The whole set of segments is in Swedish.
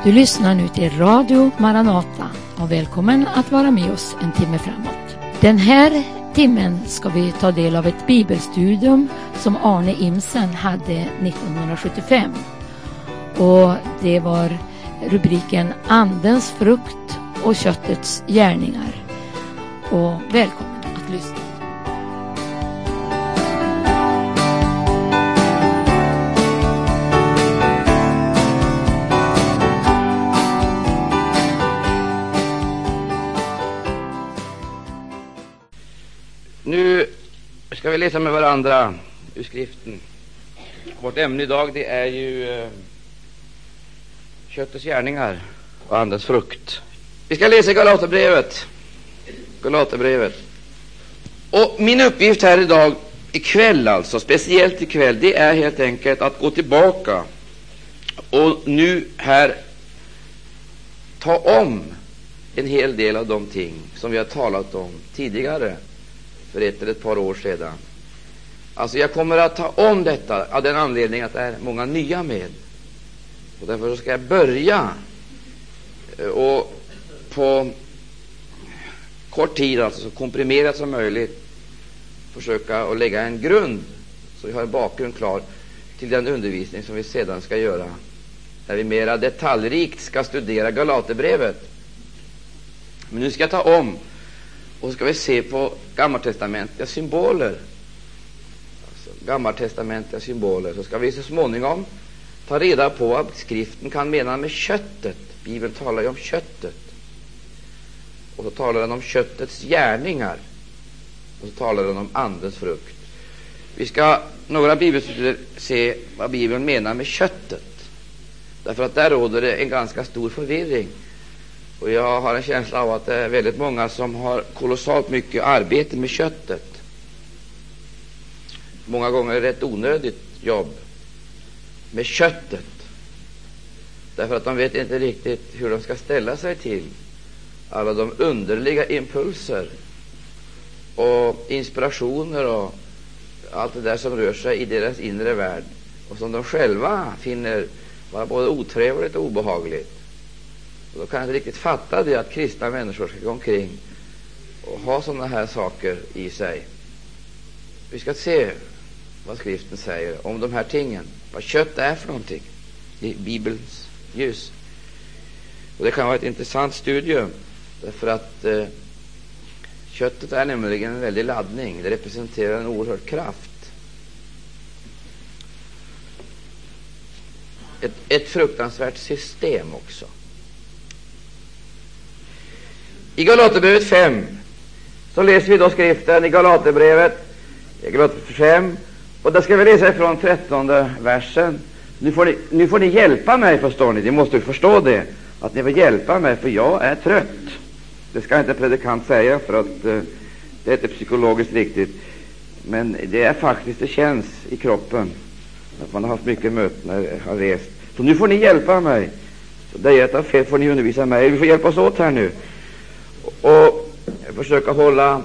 Du lyssnar nu till Radio Maranata och välkommen att vara med oss en timme framåt. Den här timmen ska vi ta del av ett bibelstudium som Arne Imsen hade 1975. Och det var rubriken Andens frukt och köttets gärningar. Och välkommen att lyssna. Nu ska vi läsa med varandra ur skriften. Vårt ämne idag det är ju köttets gärningar och andens frukt. Vi ska läsa Galaterbrevet. Och min uppgift här idag, ikväll alltså, speciellt ikväll, det är helt enkelt att gå tillbaka och nu här ta om en hel del av de ting som vi har talat om tidigare för ett eller ett par år sedan. Alltså jag kommer att ta om detta av den anledningen att det är många nya med. Och därför ska jag börja och på kort tid, alltså så komprimerat som möjligt, försöka att lägga en grund så vi har en bakgrund klar till den undervisning som vi sedan ska göra, där vi mera detaljrikt ska studera Galaterbrevet. Men nu ska jag ta om och ska vi se på gammaltestamentliga symboler. Alltså gammaltestamentliga symboler. Så ska vi så småningom ta reda på vad skriften kan mena med köttet. Bibeln talar ju om köttet. Och så talar den om köttets gärningar. Och så talar den om andens frukt. Vi ska några bibelstudier se vad Bibeln menar med köttet. Därför att där råder det en ganska stor förvirring. Och jag har en känsla av att det är väldigt många som har kolossalt mycket arbete med köttet. Många gånger är det ett onödigt jobb med köttet. Därför att de vet inte riktigt hur de ska ställa sig till alla de underliga impulser och inspirationer och allt det där som rör sig i deras inre värld och som de själva finner vara både otrevligt och obehagligt. Och då kan jag inte riktigt fatta det att kristna människor ska gå omkring och ha sådana här saker i sig. Vi ska se vad skriften säger om de här tingen, vad kött är för någonting i Bibelns ljus. Och det kan vara ett intressant studium därför att köttet är nämligen en väldig laddning. Det representerar en oerhörd kraft. Ett fruktansvärt system också. I Galaterbrevet 5 så läser vi då skriften i Galaterbrevet 5, och där ska vi läsa ifrån 13:e versen. Nu får ni hjälpa mig, förstår ni. Ni måste förstå det, att ni får hjälpa mig, för jag är trött. Det ska inte predikant säga, för att det är inte psykologiskt riktigt, men det är faktiskt, det känns i kroppen att man har haft mycket möten när jag har rest. Så nu får ni hjälpa mig. Så det är ett fel, får ni undervisa mig. Vi får hjälpas åt här nu och försöka hålla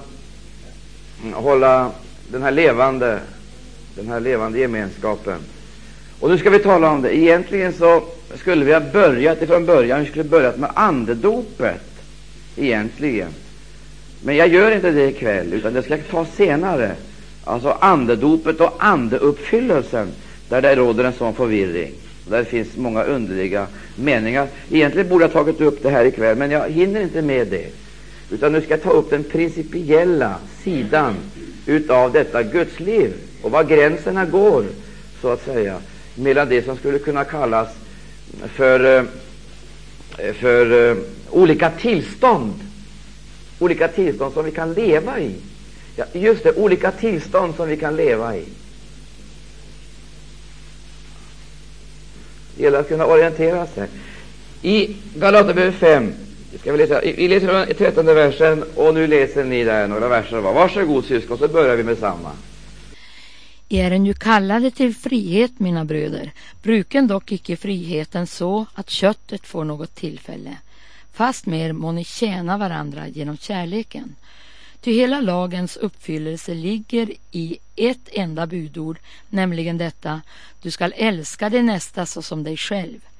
den här levande gemenskapen. Och nu ska vi tala om det. Egentligen så skulle vi ha börjat ifrån början. Vi skulle börjat med andedopet egentligen. Men jag gör inte det ikväll, utan det ska ta senare. Alltså andedopet och andeuppfyllelsen, där det råder en sån förvirring. Där finns många underliga meningar. Egentligen borde jag ha tagit upp det här ikväll, men jag hinner inte med det. Utan nu ska jag ta upp den principiella sidan utav detta Guds liv och var gränserna går, så att säga, mellan det som skulle kunna kallas för olika tillstånd som vi kan leva i. Ja, just det, olika tillstånd som vi kan leva i. Det gäller att kunna orientera sig. I Galaterbrevet 5 ska vi läser 13:e versen, och nu läser ni där några verser. Varsågod syskon, så börjar vi med samma. Är en ju kallade till frihet, mina bröder. Bruken dock icke friheten så att köttet får något tillfälle. Fast mer må ni tjäna varandra genom kärleken. Ty hela lagens uppfyllelse ligger i ett enda budord, nämligen detta: du skall älska dig nästa så som dig själv.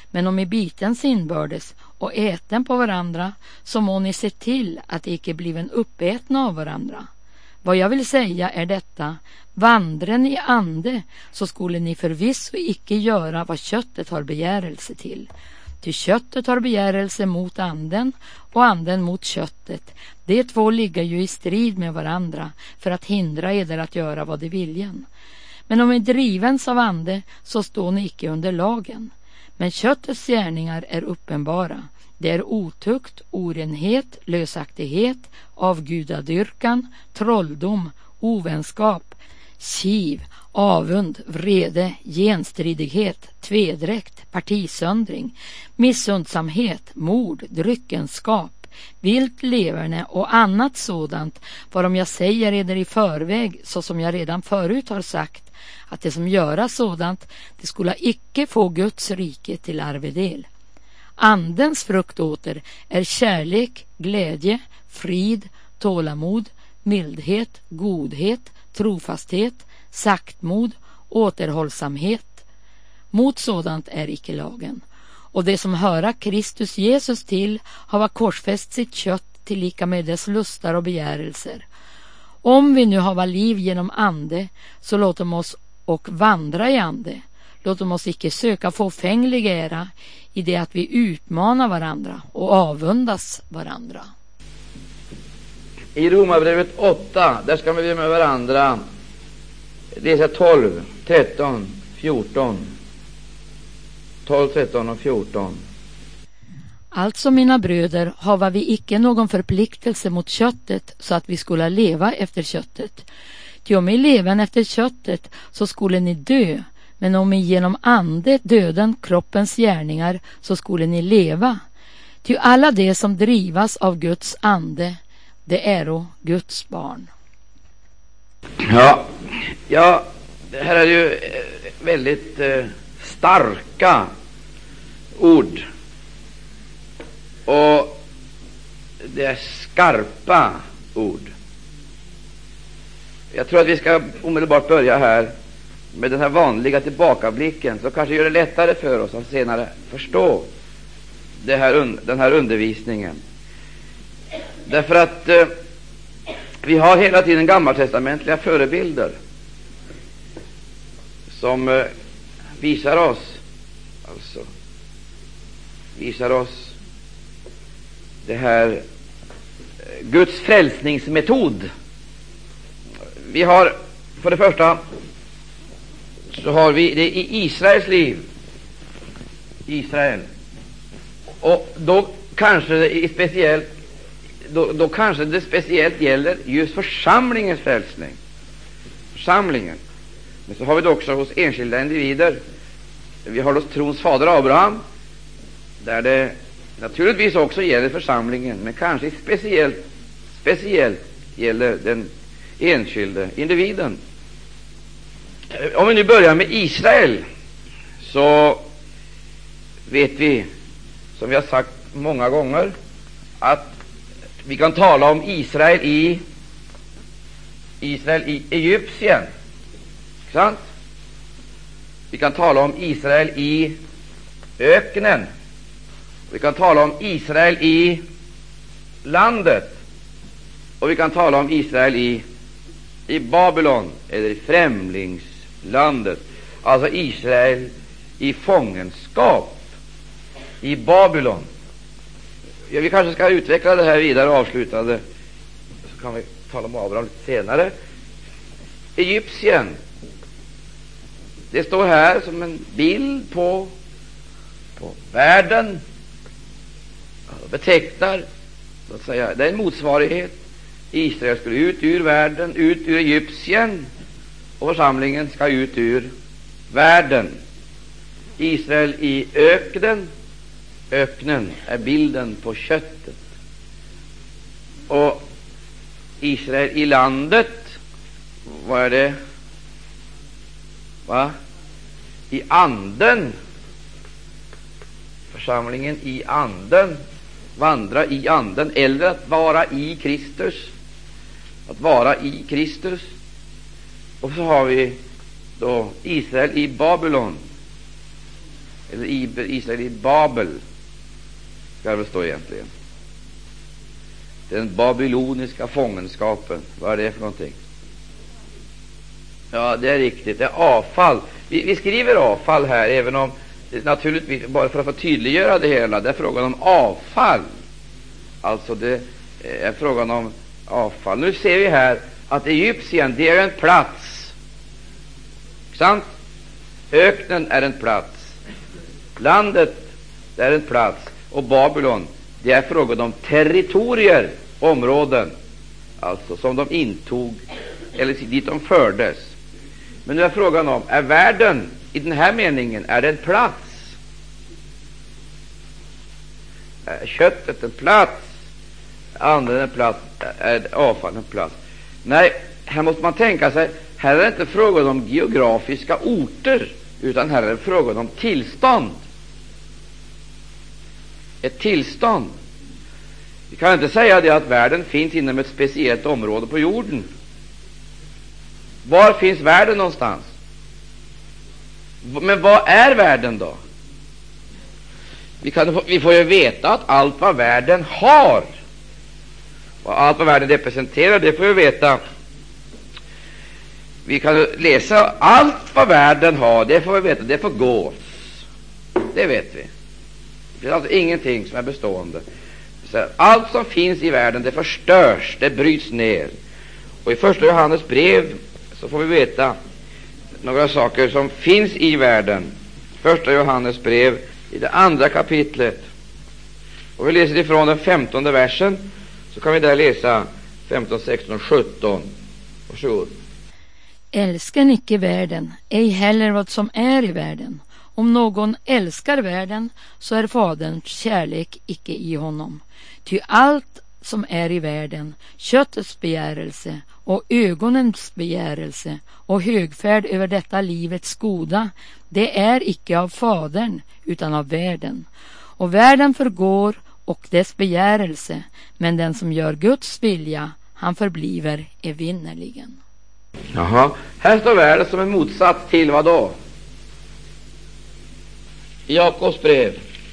Men om I bitens inbördes och äten på varandra, så må ni se till att icke bliven uppätna av varandra. Vad jag vill säga är detta: vandren I ande, så skulle ni förvisso icke göra vad köttet har begärelse till. Ty köttet har begärelse mot anden och anden mot köttet. De två ligger ju I strid med varandra för att hindra eder att göra vad de viljen. Men om ni drivens av ande, så står ni icke under lagen. Men köttets gärningar är uppenbara. Det är otukt, orenhet, lösaktighet, avgudadyrkan, trolldom, ovänskap, kiv, avund, vrede, genstridighet, tvedräkt, partisöndring, missundsamhet, mord, dryckenskap, vilt leverne och annat sådant, varom jag säger eder I förväg, så som jag redan förut har sagt, att det som göra sådant, det skulle icke få Guds rike till arvedel. Andens frukt åter är kärlek, glädje, frid, tålamod, mildhet, godhet, trofasthet, saktmod, återhållsamhet. Mot sådant är icke lagen. Och det som höra Kristus Jesus till har korsfäst sitt kött till lika med dess lustar och begärelser. Om vi nu hava liv genom ande, så låt oss och vandra I ande. Låt oss icke söka fåfänglig ära I det att vi utmanar varandra och avundas varandra. I Romarbrevet 8, där ska vi med varandra läsa 12, 13, 14. 12, 13 och 14. Alltså, mina bröder, hava vi icke någon förpliktelse mot köttet, så att vi skulle leva efter köttet. Ty om I leven efter köttet, så skulle ni dö. Men om I genom ande döden kroppens gärningar, så skulle ni leva. Ty alla de som drivas av Guds ande, det äro Guds barn. Ja, det här är ju väldigt starka ord. Och det är skarpa ord. Jag tror att vi ska omedelbart börja här med den här vanliga tillbakablicken, så kanske gör det lättare för oss att senare förstå den här undervisningen. Därför att vi har hela tiden gammaltestamentliga förebilder som visar oss det här Guds frälsningsmetod. Vi har för det första, så har vi det I Israels liv. Israel. Och då kanske det speciellt gäller just församlingens frälsning. Församlingen. Men så har vi det också hos enskilda individer. Vi har hos trons fader Abraham, där det naturligtvis också gäller församlingen, men kanske speciellt gäller den enskilde individen. Om vi nu börjar med Israel, så vet vi, som vi har sagt många gånger, att vi kan tala om Israel i Egypten, sant? Vi kan tala om Israel i öknen. Vi kan tala om Israel i landet. Och vi kan tala om Israel i Babylon, eller i främlingslandet. Alltså Israel i fångenskap i Babylon. Ja, vi kanske ska utveckla det här vidare och avsluta det, så kan vi tala om Abraham lite senare. Egypten, det står här som en bild på världen. Betecknar, så att säga, det är en motsvarighet. Israel skulle ut ur världen, ut ur Egypten, och församlingen ska ut ur världen. Israel i öknen. Öknen är bilden på köttet. Och Israel i landet, vad är det? I anden. Församlingen i anden, vandra i anden, eller att vara i Kristus. Att vara i Kristus. Och så har vi då Israel i Babylon. eller Israel i Babel, ska det väl stå egentligen. Den babyloniska fångenskapen, vad är det för någonting? Ja, det är riktigt, det är avfall. Vi skriver avfall här, även om det naturligtvis, bara för att få tydliggöra det hela, det är frågan om avfall. Alltså det är frågan om avfall. Nu ser vi här att Egypten, det är en plats. Sant? Öknen är en plats. Landet, det är en plats. Och Babylon, det är frågan om territorier, områden, alltså som de intog, eller dit de fördes. Men nu är frågan om, är världen i den här meningen, är det en plats? Är köttet en plats? Anden en plats? Är avfall en plats? Nej, här måste man tänka sig, här är det inte frågan om geografiska orter, utan här är det frågan om tillstånd. Ett tillstånd. Vi kan inte säga det att världen finns inom ett speciellt område på jorden. Var finns världen någonstans? Men vad är världen då? Vi får ju veta att allt vad världen har, och allt vad världen representerar, det får vi veta. Vi kan läsa allt vad världen har, det får vi veta, det får gå. Det vet vi. Det är alltså ingenting som är bestående. Så allt som finns i världen, det förstörs, det bryts ner. Och i första Johannes brev så får vi veta några saker som finns i världen. Första Johannes brev i det andra kapitlet. Och vi läser ifrån den 15:e versen, så kan vi där läsa 15, 16 och 17. Varsågod. Älsken icke världen, ej heller vad som är i världen. Om någon älskar världen, så är Faderns kärlek icke i honom. Ty allt som är i världen, köttets begärelse och ögonens begärelse och högfärd över detta livets goda, det är icke av Fadern utan av världen. Och världen förgår och dess begärelse, men den som gör Guds vilja, han förbliver evinnerligen. Jaha, här står världen som en motsats till vad då? I Jakobs brev.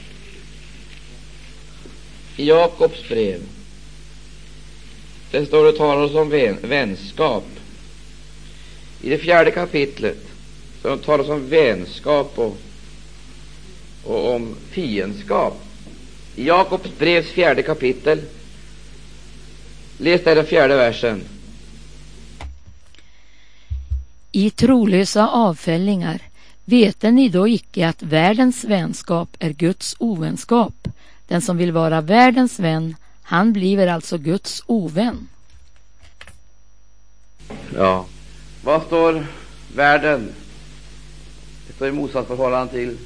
I Jakobs brev. Det står det talas om vänskap. I det 4:e kapitlet så det talas om vänskap och om fiendskap. I Jakobs brevs 4:e kapitel. Läs där den 4:e versen. I trolösa avfällingar, veten ni då icke att världens vänskap är Guds ovänskap? Den som vill vara världens vän, han bliver alltså Guds ovän. Ja, vad står världen? Det står i motsatsförhållande till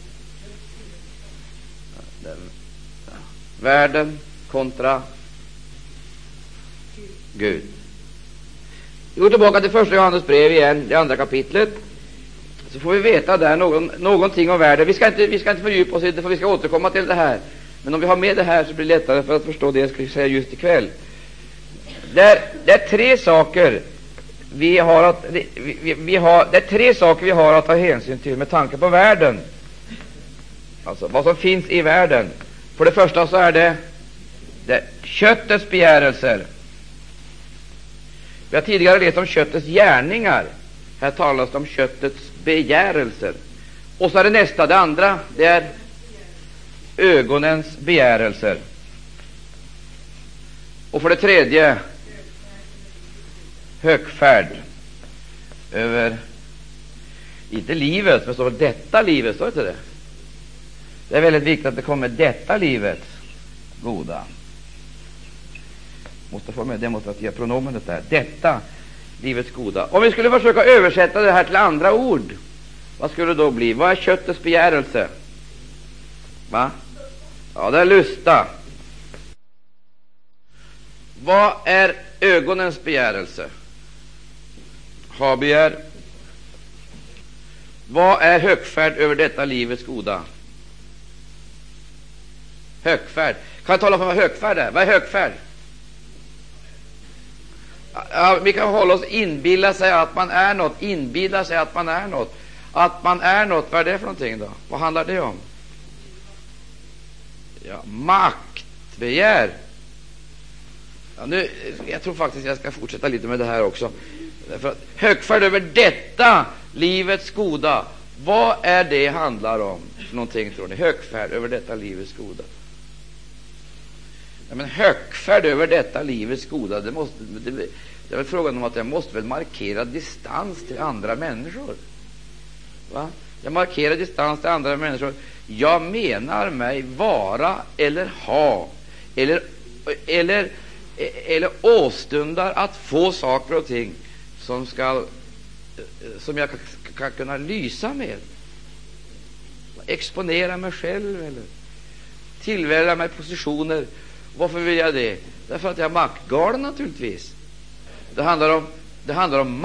världen kontra Gud. Vi går tillbaka till första Johannes brev igen, det andra kapitlet. Så får vi veta där någonting om världen. Vi ska inte fördjupa oss i det, för vi ska återkomma till det här. Men om vi har med det här så blir det lättare för att förstå det jag ska säga just ikväll. Det är tre saker vi har att ta hänsyn till med tanke på världen. Alltså vad som finns i världen. För det första så är det köttets begärelser. Vi har tidigare läst om köttets gärningar. Här talas det om köttets begärelser. Och så är det nästa, det andra, det är ögonens begärelser. Och för det tredje, högfärd över, inte livet, men så detta livet, står inte det? Det är väldigt viktigt att det kommer detta livets goda. Måste få med demonstrativa pronomenet där. Detta livets goda. Om vi skulle försöka översätta det här till andra ord, vad skulle det då bli? Vad är köttets begärelse? Va? Ja, det är lusta. Vad är ögonens begärelse? Habegär. Vad är högfärd över detta livets goda? Högfärd. Kan jag tala om vad högfärd är? Vad är högfärd? Ja, vi kan hålla oss inbilla sig att man är något. Att man är något, vad är det för någonting då? Vad handlar det om? Ja, maktbegär. Ja, jag tror faktiskt jag ska fortsätta lite med det här också. Därför att högfärd över detta livets goda, vad är det handlar om för någonting, tror ni? Högfärd över detta livets goda. Ja, men högfärd över detta livets goda, det är väl frågan om att jag måste väl markera distans till andra människor. Va? Jag markerar distans till andra människor. Jag menar mig vara eller ha eller åstundar att få saker och ting som jag kan kunna lysa med, exponera mig själv eller tillvälla mig positioner. Varför vill jag det? Därför att jag är maktgalen, naturligtvis. Det handlar om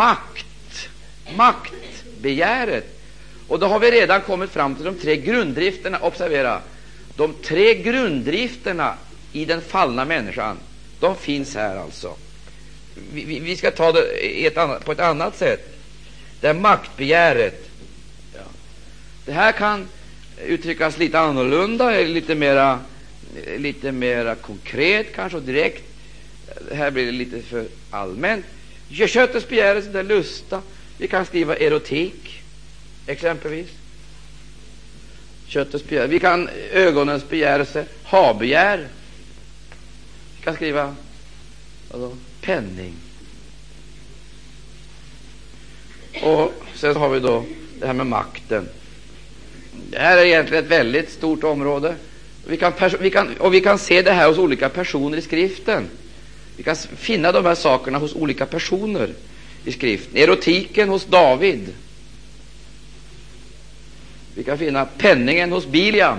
maktbegäret. Och då har vi redan kommit fram till de 3 grunddrifterna. Observera, de 3 grunddrifterna i den fallna människan, de finns här alltså. Vi ska ta det på ett annat sätt. Det är maktbegäret. Ja. Det här kan uttryckas lite annorlunda, lite mera konkret kanske och direkt. Här blir det lite för allmänt. Köttets begärelse, det är lusta. Vi kan skriva erotik, exempelvis. Köttets begärelse. Vi kan ögonens begärelse, habegär. Vi kan skriva penning. Och sen har vi då det här med makten. Det här är egentligen ett väldigt stort område. Vi kan se det här hos olika personer i skriften. Vi kan finna de här sakerna hos olika personer i skriften. Erotiken hos David. Vi kan finna penningen hos Biliam.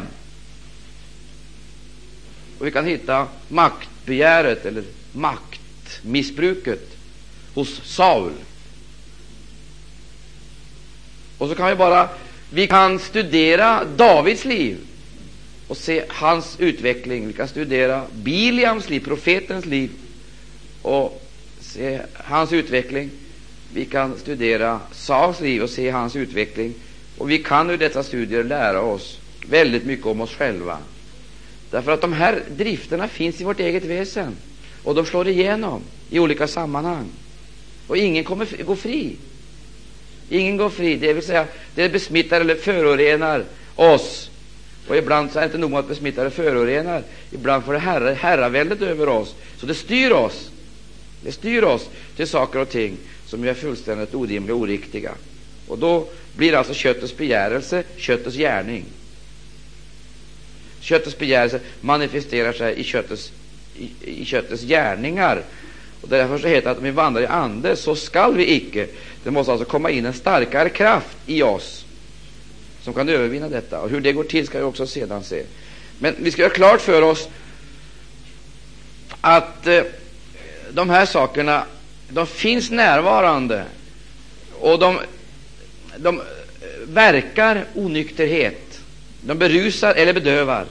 Och vi kan hitta maktbegäret eller maktmissbruket hos Saul. Och så kan vi kan studera Davids liv och se hans utveckling. Vi kan studera Biliams liv, profetens liv, och se hans utveckling. Vi kan studera Sauls liv och se hans utveckling. Och vi kan ur dessa studier lära oss väldigt mycket om oss själva. Därför att de här drifterna finns i vårt eget väsen. Och de slår igenom i olika sammanhang. Och ingen kommer gå fri. Ingen går fri, det vill säga det besmittar eller förorenar oss. Och ibland så är det inte nog att besmittar eller förorenar. Ibland får det herraväldet över oss. Så det styr oss. Det styr oss till saker och ting som är fullständigt orimliga och oriktiga. Och då blir alltså köttets begärelse köttets gärning. Köttets begärelse manifesterar sig i köttets gärningar. Och därför så heter det att om vi vandrar i ande så skall vi icke. Det måste alltså komma in en starkare kraft i oss som kan övervinna detta. Och hur det går till ska vi också sedan se. Men vi ska göra klart för oss att de här sakerna, de finns närvarande och de verkar onykterhet. De berusar eller bedövar.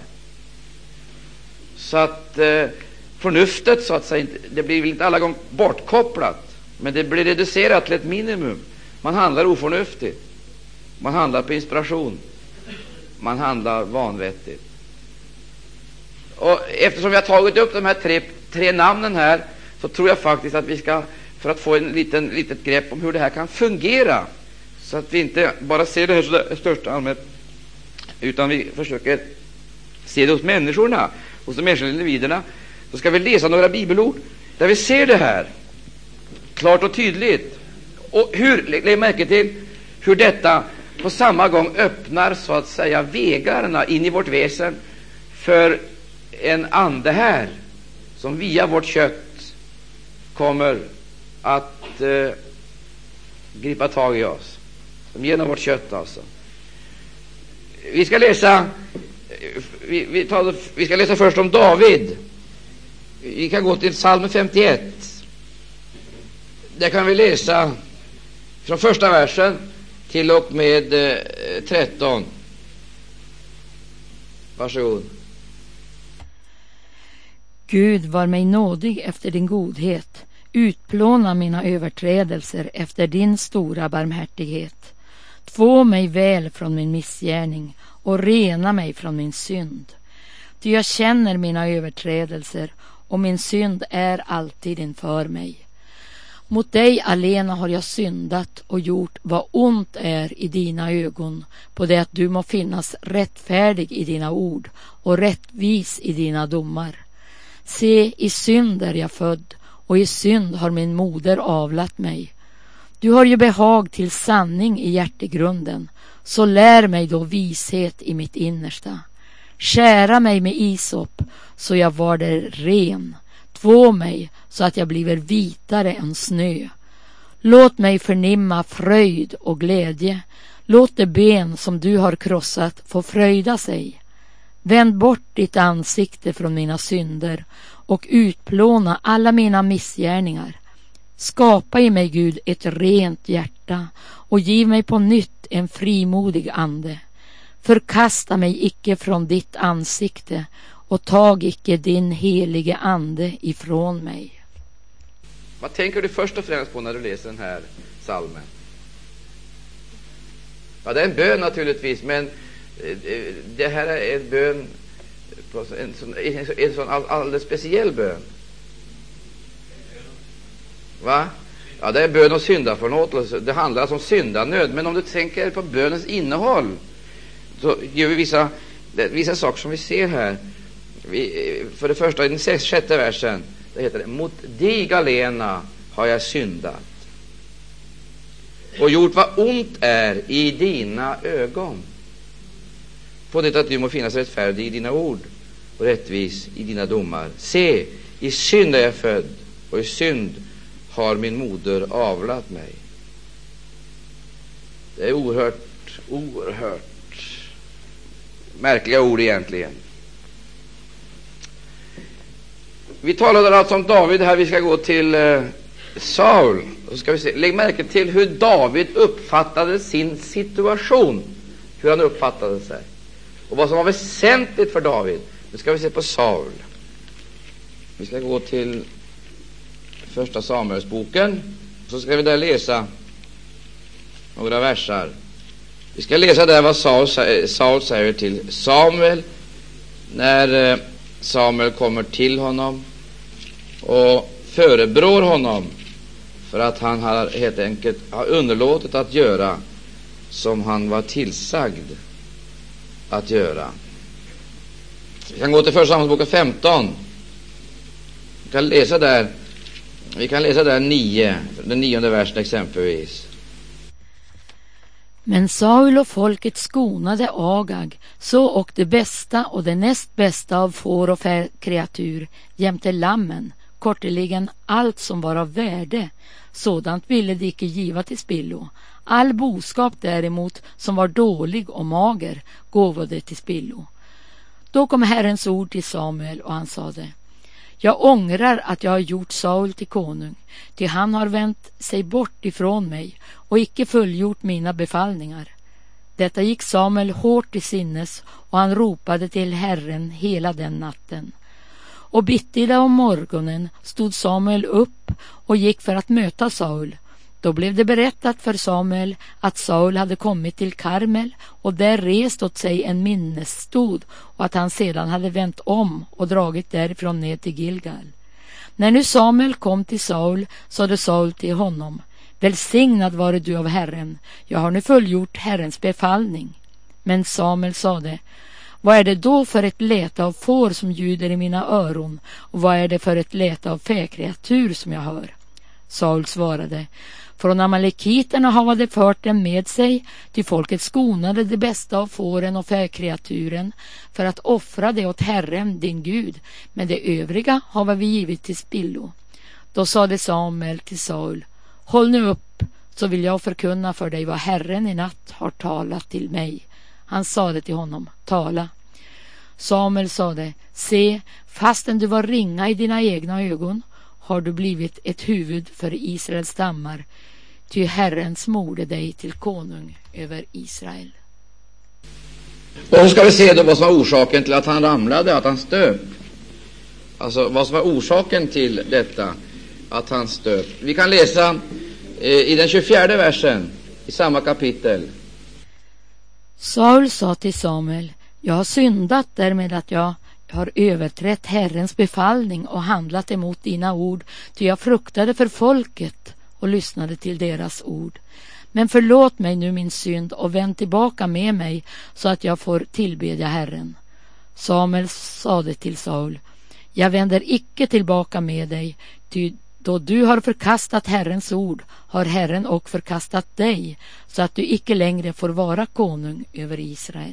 Så att förnuftet, så att säga, det blir väl inte alla gånger bortkopplat, men det blir reducerat till ett minimum. Man handlar oförnuftigt. Man handlar på inspiration. Man handlar vanvettigt. Och eftersom vi har tagit upp de här tre namnen här, så tror jag faktiskt att vi ska, för att få en litet grepp om hur det här kan fungera, så att vi inte bara ser det här så största allmänt, utan vi försöker se det hos människorna, hos de enskilda individerna, så ska vi läsa några bibelord där vi ser det här klart och tydligt. Och lägg märke till hur detta på samma gång öppnar, så att säga, vägarna in i vårt väsen för en ande här som via vårt kött kommer att gripa tag i oss, som genom vårt kött alltså. Vi ska läsa vi ska läsa först om David. Vi kan gå till Psalm 51. Där kan vi läsa från första versen till och med 13. Varsågod. Gud, var mig nådig efter din godhet. Utplåna mina överträdelser efter din stora barmhärtighet. Två mig väl från min missgärning och rena mig från min synd. ty jag känner mina överträdelser och min synd är alltid inför mig. Mot dig alena har jag syndat och gjort vad ont är i dina ögon, på det att du må finnas rättfärdig i dina ord och rättvis i dina domar. Se, i synd är jag född, och i synd har min moder avlat mig. Du har ju behag till sanning i hjärtegrunden, så lär mig då vishet i mitt innersta. Skära mig med isop, så jag var där ren. Två mig, så att jag bliver vitare än snö. Låt mig förnimma fröjd och glädje. Låt det ben som du har krossat få fröjda sig. Vänd bort ditt ansikte från mina synder och utplåna alla mina missgärningar. Skapa i mig, Gud, ett rent hjärta och giv mig på nytt en frimodig ande. Förkasta mig icke från ditt ansikte och tag icke din helige ande ifrån mig. Vad tänker du först och främst på när du läser den här psalmen? Ja, det är en bön naturligtvis, men det här är en bön, en sån alldeles speciell bön. Va? Ja, det är en bön om syndaförlåtelse. Det handlar alltså om syndanöd. Men om du tänker på bönens innehåll, så gör vi vissa saker som vi ser här. För det första, i den 6:e versen, det heter det: mot dig alena har jag syndat och gjort vad ont är i dina ögon, på det att du må finnas rättfärdig i dina ord och rättvis i dina domar. Se, i synd är jag född, och i synd har min moder avlat mig. Det är oerhört märkliga ord egentligen. Vi talade alltså om David här. Vi ska gå till Saul. Så ska vi se. Lägg märke till hur David uppfattade sin situation. Hur han uppfattade sig. Och vad som var väsentligt för David. Nu ska vi se på Saul. Vi ska gå till första Samuelsboken. Så ska vi där läsa några versar. Vi ska läsa där vad Saul säger till Samuel när Samuel kommer till honom och förebrår honom för att han har helt enkelt underlåtit att göra som han var tillsagd att göra. Vi kan gå till första Samuelsboken 15. Vi kan läsa där 9, den 9:e versen exempelvis. Men Saul och folket skonade Agag, så och det bästa och det näst bästa av får och kreatur jämte lammen, korteligen allt som var av värde, sådant ville de icke giva till spillo. All boskap däremot som var dålig och mager gåvade till spillo. Då kom Herrens ord till Samuel och han sade: jag ångrar att jag har gjort Saul till konung, ty han har vänt sig bort ifrån mig och icke fullgjort mina befallningar. Detta gick Samuel hårt i sinnes, och han ropade till Herren hela den natten. Och bittida om morgonen stod Samuel upp och gick för att möta Saul. Då blev det berättat för Samuel att Saul hade kommit till Karmel och där rest åt sig en minnesstod, och att han sedan hade vänt om och dragit därifrån ner till Gilgal. När nu Samuel kom till Saul, sade Saul till honom: välsignad vare du av Herren, jag har nu fullgjort Herrens befallning. Men Samuel sade: vad är det då för ett läte av får som ljuder i mina öron, och vad är det för ett läte av fäkreatur som jag hör? Saul svarade: från amalekiterna har de fört dem med sig, till folket skonade det bästa av fåren och fäkreaturen för att offra det åt Herren din Gud, men det övriga har vi givit till spillo. Då sade Samuel till Saul: håll nu upp, så vill jag förkunna för dig vad Herren i natt har talat till mig. Han sade till honom: tala. Samuel sade: se, fastän du var ringa i dina egna ögon, har du blivit ett huvud för Israels stammar, ty Herren smorde dig till konung över Israel. Och så ska vi se då vad som var orsaken till att han ramlade, att han stöp. Alltså vad som var orsaken till detta, att han stöp. Vi kan läsa i den 24:e versen i samma kapitel. Saul sa till Samuel: jag har syndat därmed att jag har överträtt Herrens befallning och handlat emot dina ord, ty jag fruktade för folket och lyssnade till deras ord. Men förlåt mig nu min synd och vänd tillbaka med mig så att jag får tillbedja Herren. Samuel sade till Saul: jag vänder icke tillbaka med dig, ty då du har förkastat Herrens ord har Herren och förkastat dig, så att du icke längre får vara konung över Israel.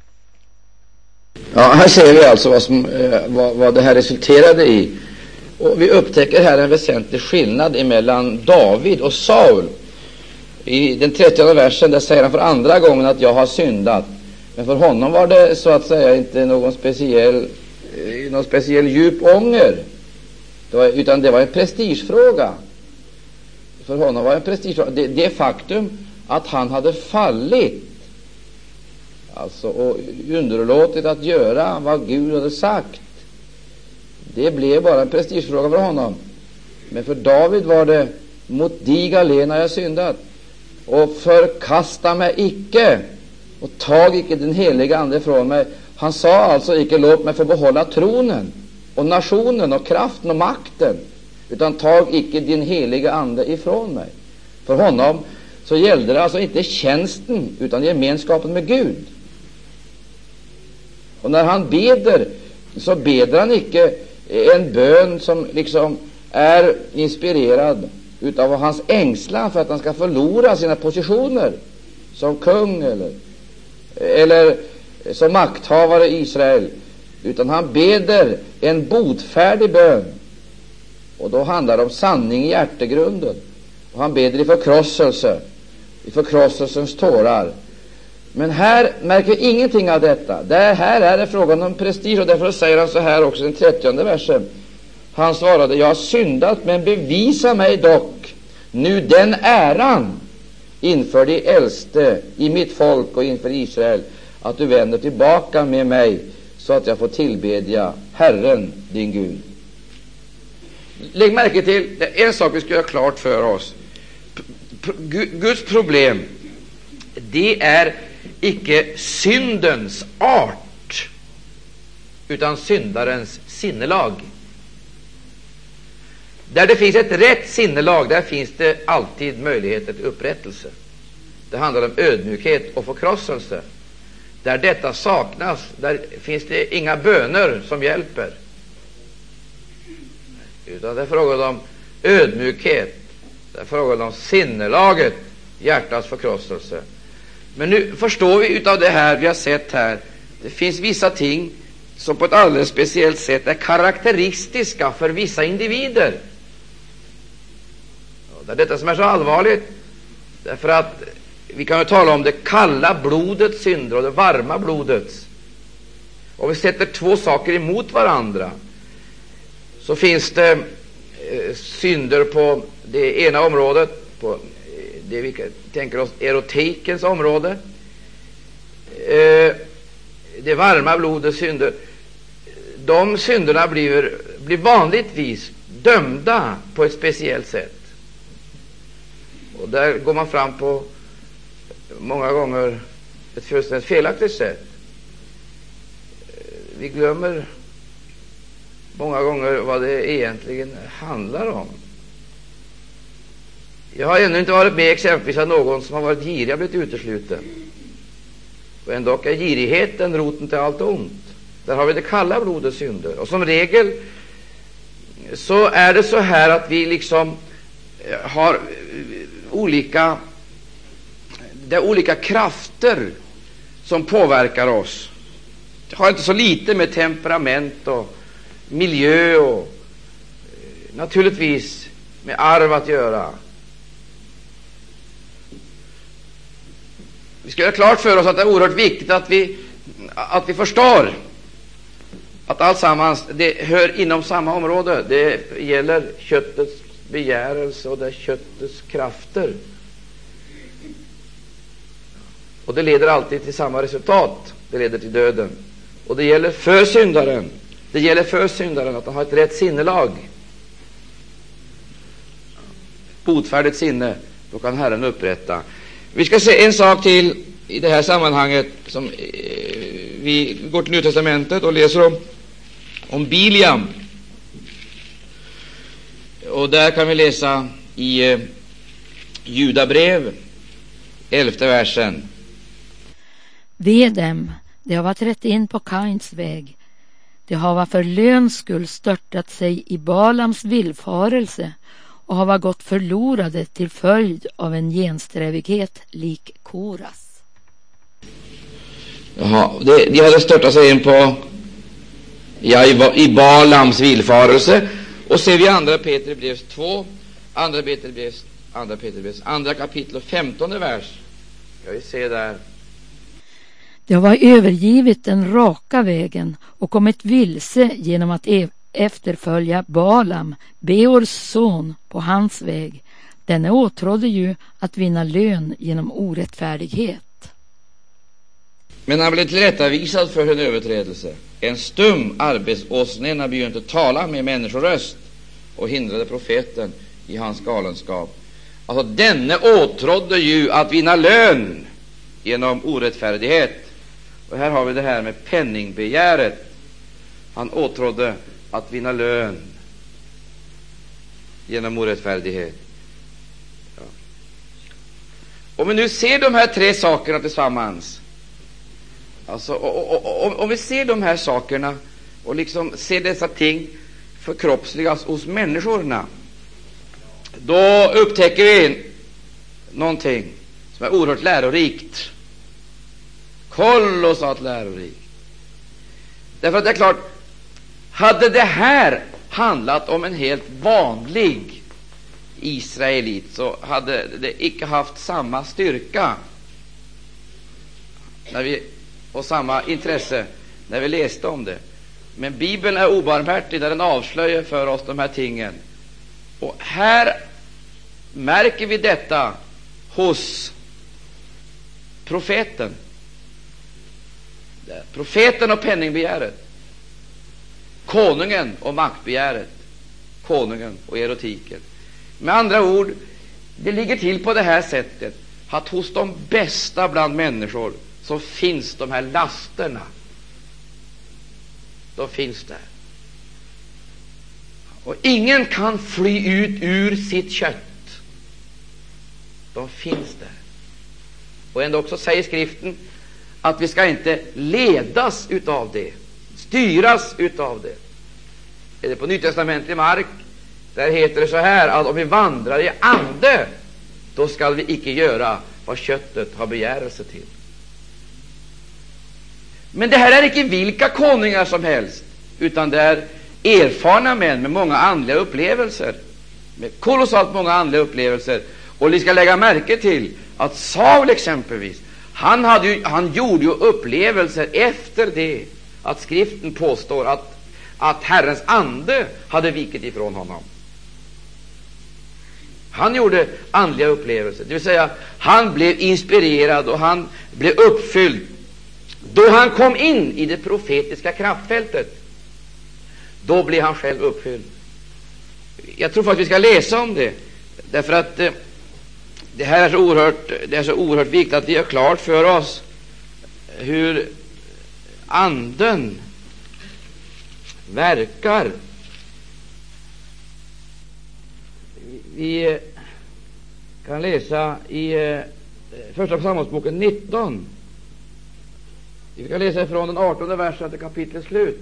Ja, här ser vi alltså vad det här resulterade i. Och vi upptäcker här en väsentlig skillnad emellan David och Saul. I den 30:e versen där säger han för andra gången att jag har syndat. Men för honom var det så att säga inte någon speciell djup ånger. Utan det var en prestigefråga. För honom var det en prestigefråga. Det faktum att han hade fallit, alltså, och underlåtit att göra vad Gud hade sagt, det blev bara en prestigefråga för honom. Men för David var det: mot dig alena jag syndat, och förkasta mig icke, och tag icke den heliga ande från mig. Han sa alltså icke: låt mig få behålla tronen och nationen och kraften och makten, utan tag icke din heliga ande ifrån mig. För honom så gällde det alltså inte tjänsten utan gemenskapen med Gud. Och när han beder, så beder han icke en bön som liksom är inspirerad utav hans ängslan för att han ska förlora sina positioner som kung eller som makthavare i Israel, utan han beder en botfärdig bön. Och då handlar det om sanning i hjärtegrunden. Och han beder i förkrosselsens tårar. Men här märker vi ingenting av detta. Här är det frågan om prestige, och därför säger han så här också i den 30:e versen. Han svarade: jag har syndat, men bevisa mig dock nu den äran inför de äldste i mitt folk och inför Israel, att du vänder tillbaka med mig så att jag får tillbedja Herren din Gud. Lägg märke till en sak vi ska göra klart för oss. Guds problem, det är icke syndens art utan syndarens sinnelag. Där det finns ett rätt sinnelag, där finns det alltid möjligheter till upprättelse. Det handlar om ödmjukhet och förkrosselse. Där detta saknas, där finns det inga böner som hjälper, utan det är frågan om ödmjukhet, det är frågan om sinnelaget, hjärtats förkrosselse. Men nu förstår vi utav det här vi har sett här, det finns vissa ting som på ett alldeles speciellt sätt är karaktäristiska för vissa individer. Och det är detta som är så allvarligt, därför att vi kan ju tala om det kalla blodets synder och det varma blodets. Och vi sätter två saker emot varandra, så finns det synder på det ena området, på det vi tänker oss erotikens område. Det varma blodets synder, de synderna blir vanligtvis dömda på ett speciellt sätt. Och där går man fram på många gånger ett fullständigt felaktigt sätt. Vi glömmer många gånger vad det egentligen handlar om. Jag har ännu inte varit med exempelvis av någon som har varit girig har blivit utesluten. Och ändå är girigheten roten till allt ont. Där har vi det kalla blodets synder. Och som regel så är det så här att vi liksom har olika krafter som påverkar oss. Det har inte så lite med temperament och miljö och naturligtvis med arv att göra. Vi ska göra klart för oss att det är oerhört viktigt att vi förstår att alltsammans det hör inom samma område. Det gäller köttets begärelse och det är köttets krafter. Och det leder alltid till samma resultat. Det leder till döden. Och det gäller för syndaren. Det gäller för syndaren att han har ett rätt sinnelag. Botfärdigt sinne, då kan Herren upprätta. Vi ska se en sak till i det här sammanhanget som vi går till Nya testamentet och läser om om Biliam. Och där kan vi läsa i Judabrev, 11:e versen. Ve dem, de har trätt in på Kains väg. De har för löns skull störtat sig i Balams villfarelse och har gått förlorade till följd av en gensträvighet lik Koras. Jaha, de hade störtat sig in på i Balams villfarelse. Och ser vi andra Petrus 2, andra Petrus, andra kapitel och 15:e vers. Ska vi se där. De har övergivit den raka vägen och kommit vilse genom att efterfölja Balam, Beors son, på hans väg. Denne åtrådde ju att vinna lön genom orättfärdighet. Men han blev tillrättavisad för en överträdelse. En stum arbetsåsnena begynte tala med människoröst och hindrade profeten i hans galenskap. Alltså denne åtrådde ju att vinna lön genom orättfärdighet. Och här har vi det här med penningbegäret. Han åtrådde att vinna lön genom orättfärdighet. Ja. Om vi nu ser de här tre sakerna tillsammans, alltså om vi ser de här sakerna och liksom ser dessa ting förkroppsligas hos människorna, då upptäcker vi någonting som är oerhört lärorikt. Kolossalt lärorikt. Därför att det är klart, hade det här handlat om en helt vanlig israelit, så hade det icke haft samma styrka och samma intresse när vi läste om det. Men Bibeln är obarmhärtig där den avslöjar för oss de här tingen. Och här märker vi detta hos profeten. Profeten och penningbegäret, konungen och maktbegäret, konungen och erotiken. Med andra ord, det ligger till på det här sättet att hos de bästa bland människor så finns de här lasterna. De finns där. Och ingen kan fly ut ur sitt kött. De finns där. Och ändå också säger skriften att vi ska inte ledas utav det, styras utav det. Är det på nytestamentlig mark, där heter det så här, att om vi vandrar i ande, då ska vi icke göra vad köttet har begärelse till. Men det här är icke vilka konungar som helst, utan det är erfarna män med många andliga upplevelser, med kolossalt många andliga upplevelser. Och ni ska lägga märke till att Saul exempelvis, han gjorde ju upplevelser efter det att skriften påstår att Herrens ande hade vikit ifrån honom. Han gjorde andliga upplevelser, det vill säga han blev inspirerad och han blev uppfylld. Då han kom in i det profetiska kraftfältet, då blev han själv uppfylld. Jag tror faktiskt vi ska läsa om det, därför att det här är så oerhört viktigt att vi har klart för oss hur anden verkar. Vi kan läsa i första Samuelsboken 19. Vi kan läsa från den 18:e versen till kapitlets slut.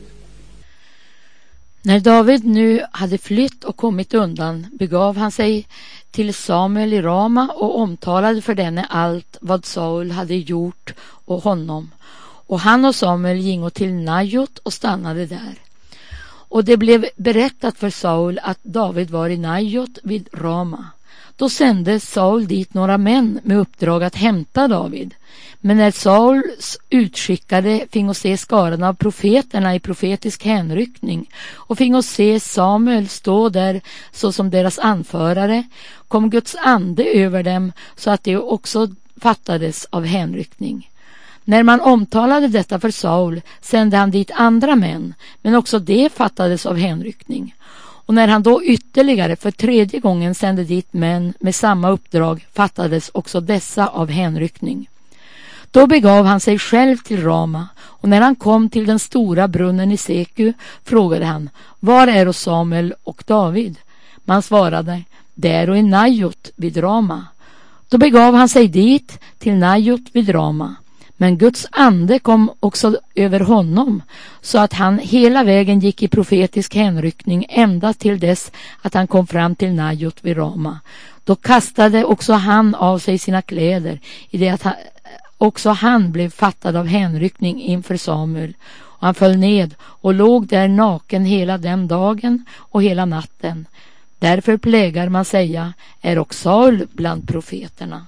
När David nu hade flytt och kommit undan begav han sig till Samuel i Rama och omtalade för denne allt vad Saul hade gjort och honom. Och han och Samuel gingo till Najot och stannade där. Och det blev berättat för Saul att David var i Najot vid Rama. Då sände Saul dit några män med uppdrag att hämta David. Men när Sauls utskickade fingo se skaran av profeterna i profetisk hänryckning och fingo se Samuel stå där såsom deras anförare, kom Guds ande över dem så att det också fattades av hänryckning. När man omtalade detta för Saul sände han dit andra män, men också det fattades av hänryckning. Och när han då ytterligare för tredje gången sände dit män med samma uppdrag fattades också dessa av hänryckning. Då begav han sig själv till Rama, och när han kom till den stora brunnen i Seku frågade han: var är Samuel och David? Man svarade: där och i Najot vid Rama. Då begav han sig dit till Najot vid Rama. Men Guds ande kom också över honom, så att han hela vägen gick i profetisk hänryckning ända till dess att han kom fram till Najot vid Rama. Då kastade också han av sig sina kläder, i det att också han blev fattad av hänryckning inför Samuel. Och han föll ned och låg där naken hela den dagen och hela natten. Därför plägar man säga: är också Saul bland profeterna.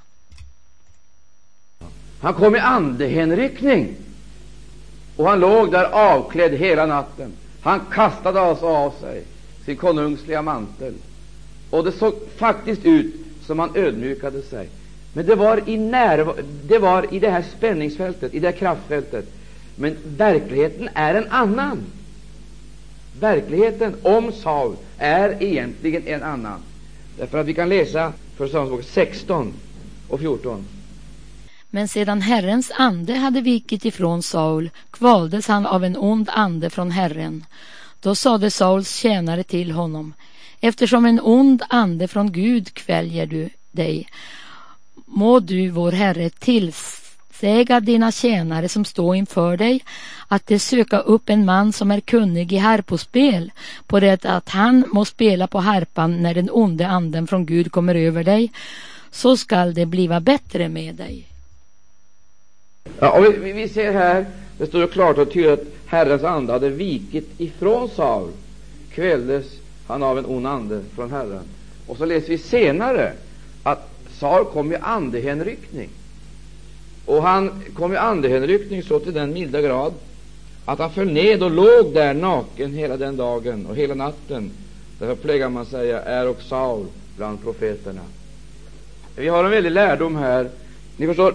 Han kom i andehänryckning och han låg där avklädd hela natten. Han kastade alltså av sig sin konungsliga mantel, och det såg faktiskt ut som han ödmjukade sig. Men det var i det här spänningsfältet, i det här kraftfältet. Men verkligheten är en annan. Verkligheten om Saul är egentligen en annan. Därför att vi kan läsa Första Samuelsbok 16 och 14. Men sedan Herrens ande hade vikit ifrån Saul kvaldes han av en ond ande från Herren. Då sade Sauls tjänare till honom: eftersom en ond ande från Gud kväljer du dig, må du, vår Herre, tillsäga dina tjänare som står inför dig att de söka upp en man som är kunnig i harpospel, på det att han må spela på harpan när den onde anden från Gud kommer över dig, så skall det bliva bättre med dig. Ja, och vi ser här, det står ju klart och tydligt att Herrens ande hade vikit ifrån Saul, kvälldes han av en ond ande från Herren. Och så läser vi senare att Saul kom i andehänryckning, och han kom i andehänryckning så till den milda grad att han föll ned och låg där naken hela den dagen och hela natten. Därför plägar man säga: är och Saul bland profeterna. Vi har en väldig lärdom här. Ni förstår,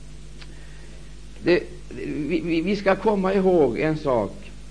vi ska komma ihåg en sak.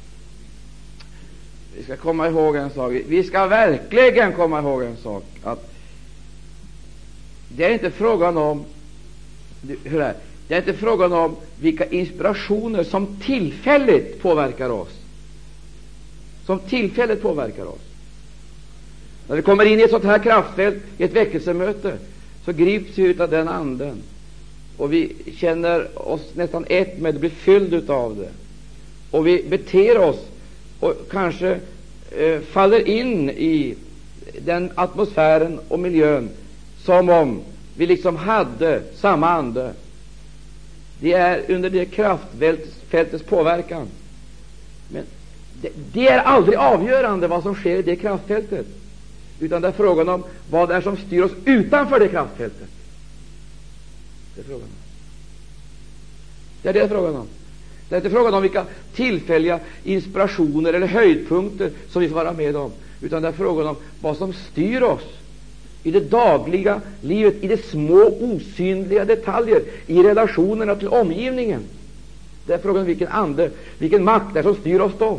Vi ska komma ihåg en sak. Vi ska verkligen komma ihåg en sak, att det är inte frågan om det är inte frågan om vilka inspirationer som tillfälligt påverkar oss. Som tillfälligt påverkar oss. När vi kommer in i ett sånt här kraftfält, i ett väckelsemöte, så grips vi av den anden, och vi känner oss nästan ett med det, blir fylld av det, och vi beter oss och kanske faller in i den atmosfären och miljön som om vi liksom hade samma ande. Det är under det kraftfältets påverkan. Men det är aldrig avgörande vad som sker i det kraftfältet, utan det är frågan om vad det är som styr oss utanför det kraftfältet. Det är frågan om. Det är det frågan om. Det är inte frågan om vilka tillfälliga inspirationer eller höjdpunkter som vi får vara med om, utan det är frågan om vad som styr oss i det dagliga livet, i de små osynliga detaljer, i relationerna till omgivningen. Det är frågan om vilken ande, vilken makt det är som styr oss då.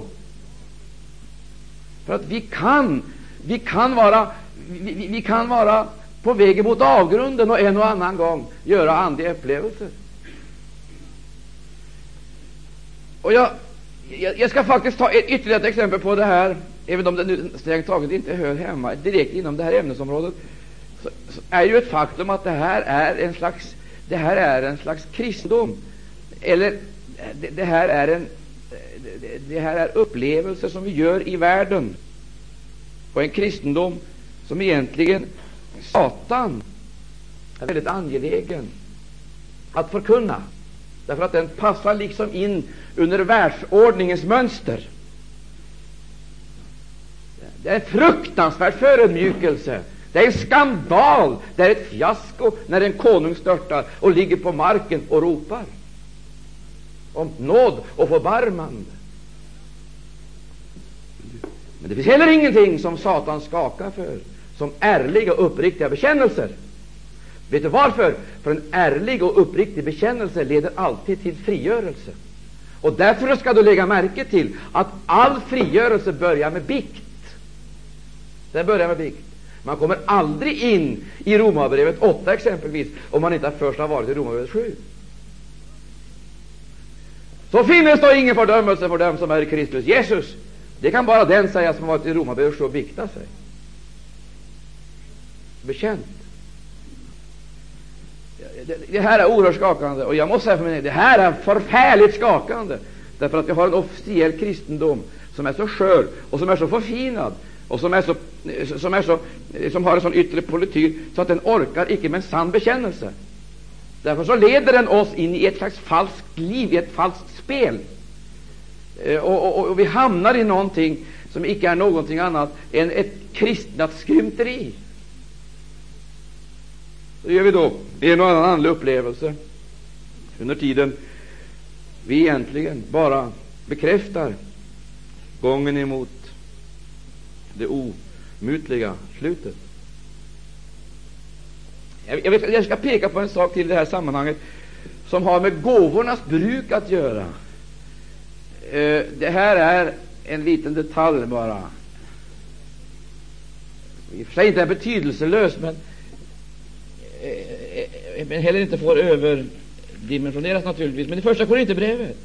För att vi kan vara på väg mot avgrunden och en och annan gång göra andliga upplevelser. Och jag ska faktiskt ta ytterligare ett exempel på det här, även om det nu strängt taget inte hör hemma direkt inom det här ämnesområdet. Så är ju ett faktum att det här är en slags kristendom, eller det här är upplevelser som vi gör i världen, och en kristendom som egentligen Satan är väldigt angelägen att förkunna, därför att den passar liksom in under världsordningens mönster. Det är en fruktansvärd förödmjukelse. Det är en skandal, det är ett fiasko när en konung störtar och ligger på marken och ropar om nåd och förbarmande. Men det finns heller ingenting som Satan skakar för som ärliga och uppriktiga bekännelser. Vet du varför? För en ärlig och uppriktig bekännelse leder alltid till frigörelse. Och därför ska du lägga märke till att all frigörelse börjar med bikt. Det börjar med bikt. Man kommer aldrig in i Romarbrevet 8 exempelvis om man inte först har varit i Romarbrevet 7. Så finnes då ingen fördömelse för dem som är i Kristus Jesus. Det kan bara den säga som har varit i Romarbrevet och vikta sig. Bekänt. Det här är oerhört skakande, och jag måste säga för mig, det här är förfärligt skakande, därför att vi har en officiell kristendom som är så skör och som är så förfinad och som har en sån yttre politik så att den orkar icke med en sann bekännelse. Därför så leder den oss in i ett slags falskt liv, i ett falskt spel, och vi hamnar i någonting som icke är någonting annat än ett kristnat skrymteri. Så gör vi då en och annan andlig upplevelse under tiden vi egentligen bara bekräftar gången emot det omutliga slutet. Jag ska peka på en sak till i det här sammanhanget som har med gåvornas bruk att göra. Det här är en liten detalj bara. I och för sig inte är betydelselös, men heller inte får överdimensioneras naturligtvis. Men i första Korinthierbrevet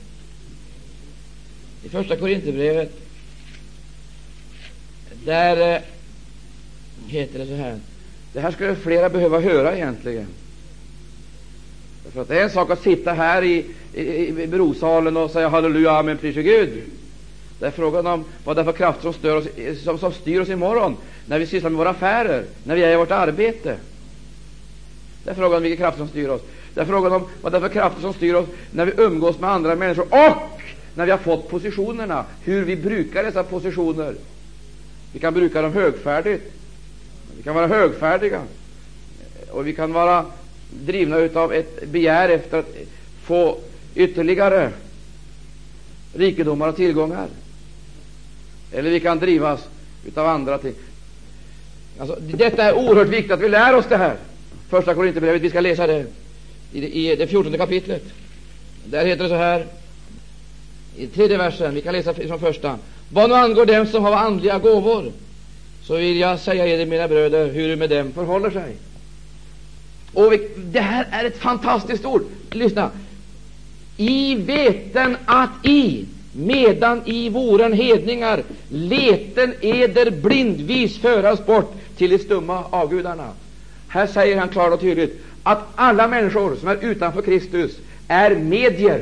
där heter det så här. Det här skulle flera behöva höra egentligen. För att det är en sak att sitta här i brosalen och säga halleluja, amen, prise Gud. Det är frågan om vad det är för krafter som styr oss imorgon när vi sysslar med våra affärer, när vi är i vårt arbete. Det är frågan om vilka krafter som styr oss. Det är frågan om vad det är för krafter som styr oss när vi umgås med andra människor och när vi har fått positionerna, hur vi brukar dessa positioner. Vi kan bruka dem högfärdigt. Vi kan vara högfärdiga, och vi kan vara drivna utav ett begär efter att få ytterligare rikedomar och tillgångar, eller vi kan drivas utav andra ting. Alltså, detta är oerhört viktigt att vi lär oss det här. Första Korinthierbrevet, vi ska läsa det i det 14:e kapitlet. Där heter det så här i 3:e versen, vi kan läsa från första. Vad nu angår dem som har andliga gåvor, så vill jag säga er, mina bröder, hur det med dem förhåller sig. Och det här är ett fantastiskt ord. Lyssna. I veten att medan i våren hedningar leten eder blindvis föras bort till de stumma avgudarna. Här säger han klart och tydligt att alla människor som är utanför Kristus är medier,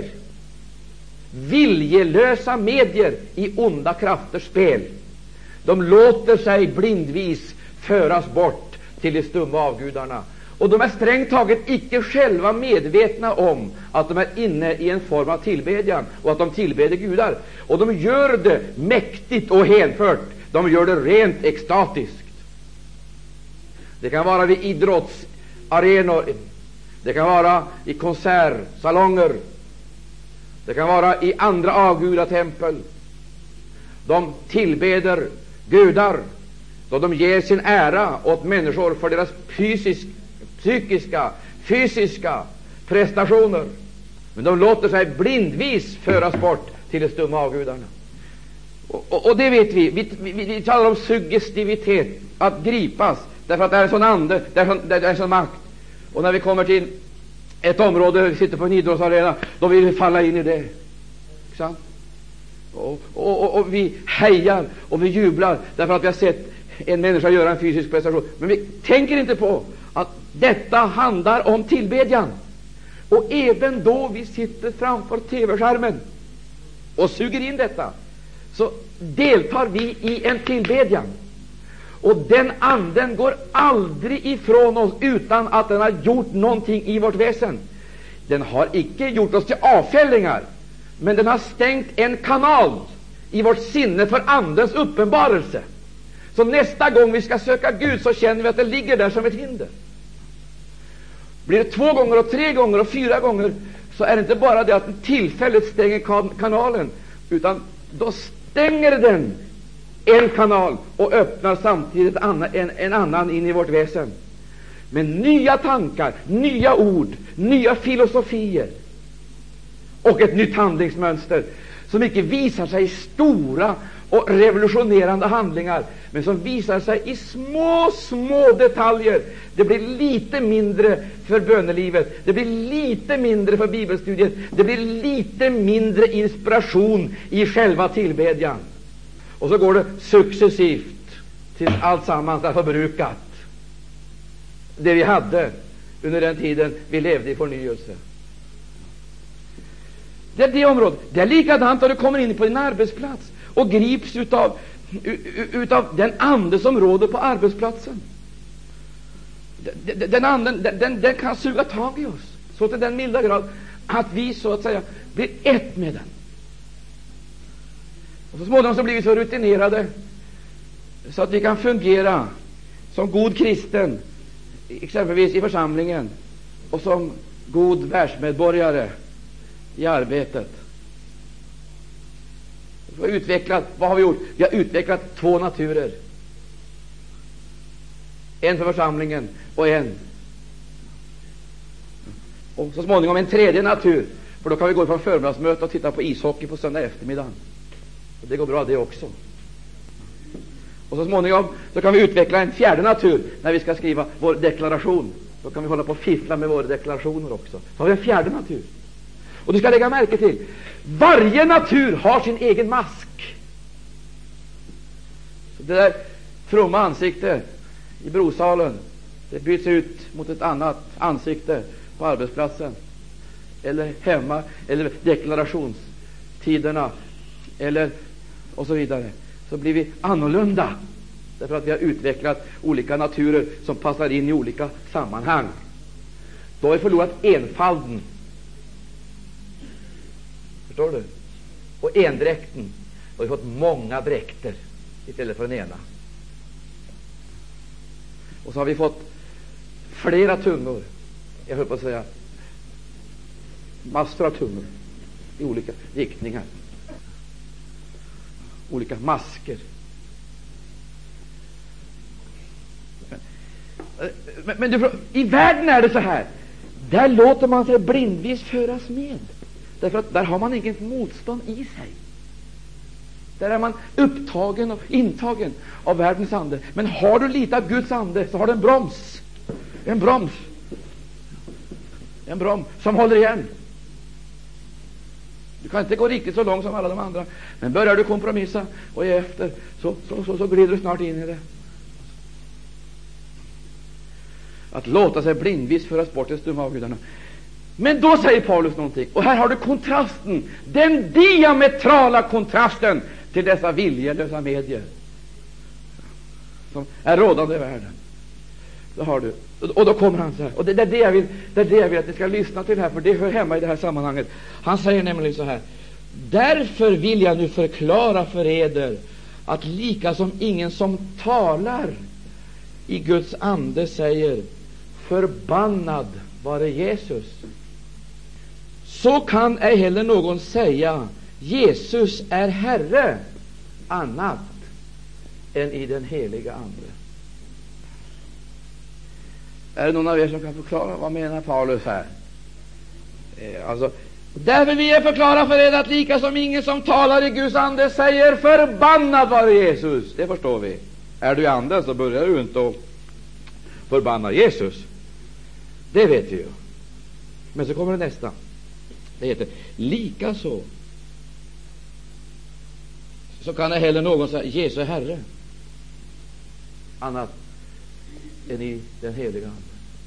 viljelösa medier i onda krafters spel. De låter sig blindvis föras bort till de stumma avgudarna. Och de är strängt taget icke själva medvetna om att de är inne i en form av tillbedjan och att de tillbeder gudar. Och de gör det mäktigt och hänfört. De gör det rent extatiskt. Det kan vara vid idrottsarenor, det kan vara i konsertsalonger, det kan vara i andra avgudatempel. De tillbeder gudar då de ger sin ära åt människor för deras psykiska, fysiska prestationer. Men de låter sig blindvis föras bort till de stumma avgudarna. Och det vet vi talar om suggestivitet, att gripas, därför att det är en sån ande, det är en sån makt. Och när vi kommer till ett område där vi sitter på en idrottsarena, då vill vi falla in i det. Sant? Och vi hejar och vi jublar därför att vi har sett en människa göra en fysisk prestation. Men vi tänker inte på att detta handlar om tillbedjan. Och även då vi sitter framför tv-skärmen och suger in detta, så deltar vi i en tillbedjan. Och den anden går aldrig ifrån oss utan att den har gjort någonting i vårt väsen. Den har icke gjort oss till avfällingar, men den har stängt en kanal i vårt sinne för andens uppenbarelse. Så nästa gång vi ska söka Gud, så känner vi att det ligger där som ett hinder. Blir det 2 gånger och 3 gånger och 4 gånger, så är det inte bara det att den tillfälligt stänger kanalen, utan då stänger den en kanal och öppnar samtidigt en annan in i vårt väsen. Med nya tankar, nya ord, nya filosofier och ett nytt handlingsmönster som inte visar sig stora och revolutionerande handlingar, men som visar sig i små detaljer. Det blir lite mindre för bönelivet, det blir lite mindre för bibelstudiet, det blir lite mindre inspiration i själva tillbedjan. Och så går det successivt till allt sammans är förbrukat. Det vi hade under den tiden vi levde i förnyelse. Det är det området. Det är likadant när du kommer in på din arbetsplats och grips utav den ande som råder på arbetsplatsen. Den anden, den kan suga tag i oss så till den milda grad att vi så att säga blir ett med den. Och så småningom så blir vi så rutinerade så att vi kan fungera som god kristen, exempelvis i församlingen, och som god världsmedborgare i arbetet. Vad har vi gjort? Vi har utvecklat 2 naturer. En för församlingen och en. Och så småningom en 3:e natur. För då kan vi gå på förmiddagsmöte och titta på ishockey på söndag eftermiddag. Och det går bra det också. Och så småningom så kan vi utveckla en 4:e natur när vi ska skriva vår deklaration. Då kan vi hålla på och fiffla med våra deklarationer också. Så har vi en 4:e natur. Och du ska lägga märke till, varje natur har sin egen mask. Så det där fromma ansikte i brosalen, det byts ut mot ett annat ansikte på arbetsplatsen, eller hemma, eller deklarationstiderna, eller och så vidare. Så blir vi annorlunda, därför att vi har utvecklat olika naturer som passar in i olika sammanhang. Då har vi förlorat enfalden. Förstår du? Och endräkten. Då har vi fått många dräkter istället för den ena. Och så har vi fått flera tungor. Jag höll på att säga massor av tungor i olika riktningar. Olika masker. Men du, i världen är det så här. Där låter man sig blindvis föras med. Därför att där har man inget motstånd i sig. Där är man upptagen och intagen av världens ande. Men har du lite av Guds ande så har du en broms. En broms. En broms som håller igen. Du kan inte gå riktigt så långt som alla de andra. Men börjar du kompromissa och ge efter så glider du snart in i det. Att låta sig blindvis föras bort till stumma avgudarna. Men då säger Paulus någonting. Och här har du kontrasten. Den diametrala kontrasten till dessa viljelösa medier som är rådande i världen. Då har du. Och då kommer han så här. Och det är det jag vill att ni ska lyssna till här, för det hör hemma i det här sammanhanget. Han säger nämligen så här: därför vill jag nu förklara för eder att lika som ingen som talar i Guds ande säger förbannad vare Jesus, så kan ej heller någon säga Jesus är Herre annat än i den heliga ande. Är det någon av er som kan förklara vad menar Paulus här? Alltså, därför vill jag förklara för er att lika som ingen som talar i Guds ande säger förbannad vare Jesus. Det förstår vi. Är du i anden så börjar du inte att förbanna Jesus. Det vet vi ju. Men så kommer det nästa. Det heter lika så kan det heller någon säga Jesus är Herre annat än i den heliga ande.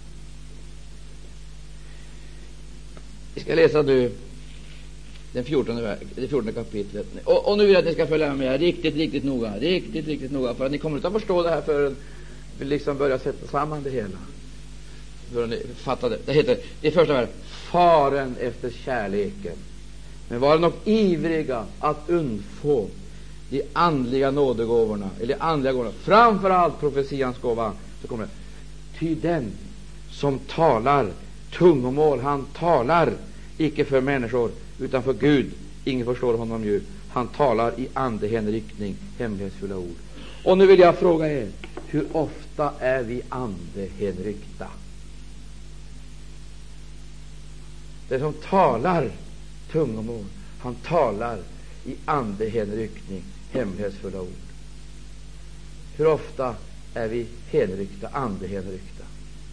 Vi ska läsa nu det 14 kapitlet. Och nu vill jag att ni ska följa med riktigt noga. Riktigt noga. För att ni kommer inte att förstå det här förrän vi liksom börjar sätta samman det hela. För ni fattar det. Det heter i första versen faren efter kärleken. Men var nog ivriga att undfå de andliga nådegåvorna, eller andliga gåvorna, framförallt profetians gåva. Så kommer det: ty den som talar tungomål, han talar icke för människor utan för Gud. Ingen förstår honom ju. Han talar i andehänryckning, hemlighetsfulla ord. Och nu vill jag fråga er, hur ofta är vi andehänryckta? Den som talar tungomål, han talar i andehänryckning, hemlighetsfulla ord. Hur ofta är vi hänryckta, andehänryckta?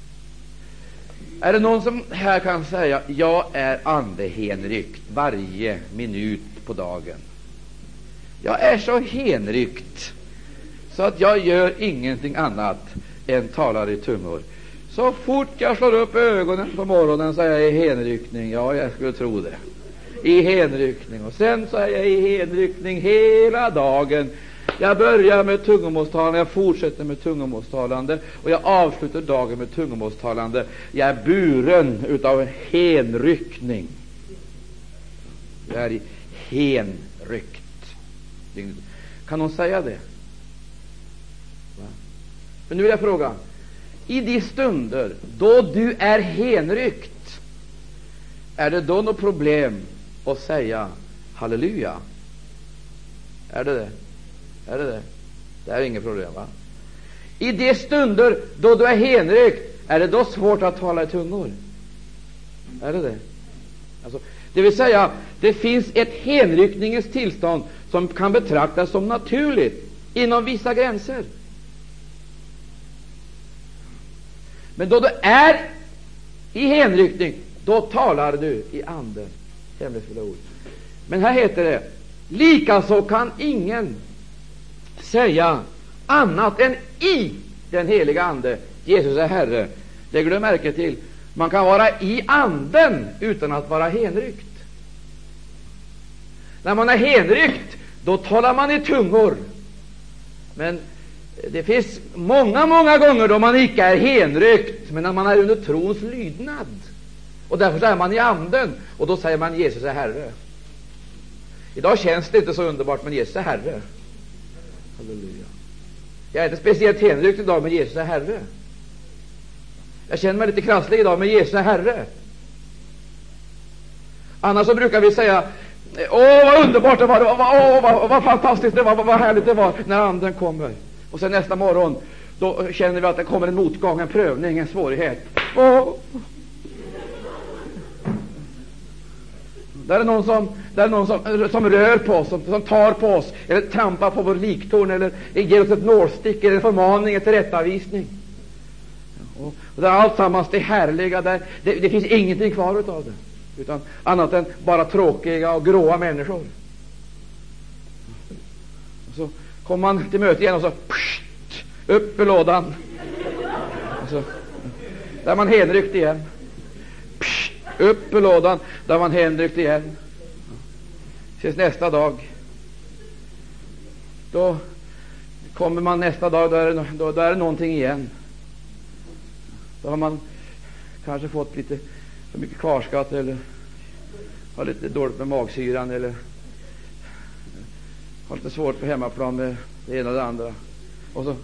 Är det någon som här kan säga: jag är andehänryckt varje minut på dagen? Jag är så hänryckt så att jag gör ingenting annat än talar i tungor. Så fort jag slår upp ögonen på morgonen så är jag i hänryckning. Ja, jag skulle tro det. I hänryckning. Och sen så är jag i hänryckning hela dagen. Jag börjar med tungomålstalande, jag fortsätter med tungomålstalande och jag avslutar dagen med tungomålstalande. Jag är buren utav hänryckning. Jag är hänryckt. Kan någon säga det? Va? Men nu vill jag fråga: i de stunder då du är hänryckt, är det då något problem att säga halleluja? Är det det? Är det det? Det är inget problem, va? I de stunder då du är hänryckt, är det då svårt att tala i tungor? Är det det? Alltså, det vill säga, det finns ett hänryckningens tillstånd som kan betraktas som naturligt inom vissa gränser. Men då du är i hänryckning, då talar du i anden hemlighetsfulla ord. Men här heter det: likaså kan ingen säga annat än i den heliga ande Jesus är Herre. Lägger du märke till? Man kan vara i anden utan att vara hänryckt. När man är hänryckt, då talar man i tungor. Men det finns många gånger då man icke är hänryckt, men när man är under trons lydnad. Och därför är man i anden, och då säger man Jesus är Herre. Idag känns det inte så underbart, men Jesus är Herre. Halleluja. Jag är inte speciellt hänryckt idag, men Jesus är Herre. Jag känner mig lite krasslig idag, men Jesus är Herre. Annars så brukar vi säga: åh, vad underbart det var, vad fantastiskt det var, vad härligt det var när anden kommer. Och sen nästa morgon, då känner vi att det kommer en motgång, en prövning, en svårighet. Det är någon som rör på oss, som tar på oss, eller trampar på vår liktorn, eller ger oss ett nålstick, eller en förmaning, ett tillrättavisning. Och det är allt sammans det härliga där. Det finns ingenting kvar utav det, utan annat än bara tråkiga och gråa människor. Och så kommer man till möte igen och så upp i lådan. Och så, där man hänryckt igen. Upp i lådan, där man hänryckt igen. Ses nästa dag. Då kommer man nästa dag, då är det någonting igen. Då har man kanske fått lite för mycket kvarskatt, eller har lite dåligt med magsyran, eller har lite svårt på hemmaplan med det ena och det andra. Och så